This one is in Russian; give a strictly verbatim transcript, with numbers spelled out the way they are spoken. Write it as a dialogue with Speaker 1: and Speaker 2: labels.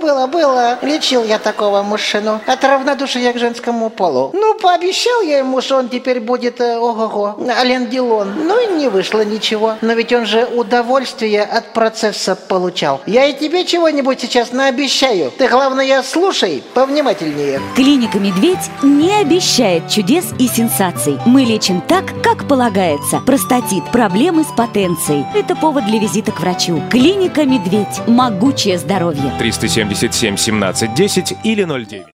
Speaker 1: было, было. Лечил я такого мужчину от равнодушия к женскому полу. Ну, пообещал я ему, что он теперь будет, э, ого-го, Ален Делон. Ну и не вышло ничего. Но ведь он же удовольствие от процесса получал. Я и тебе чего-нибудь сейчас наобещаю. Ты, главное, слушай повнимательнее.
Speaker 2: Клиника «Медведь» не обещает чудес и сенсаций. Мы лечим так, как полагается. Простатит, проблемы с потенцией. Это повод для визита к врачу. Клиника «Медведь». Могучее здоровье.
Speaker 3: триста семьдесят семь семнадцать десять или ноль девять.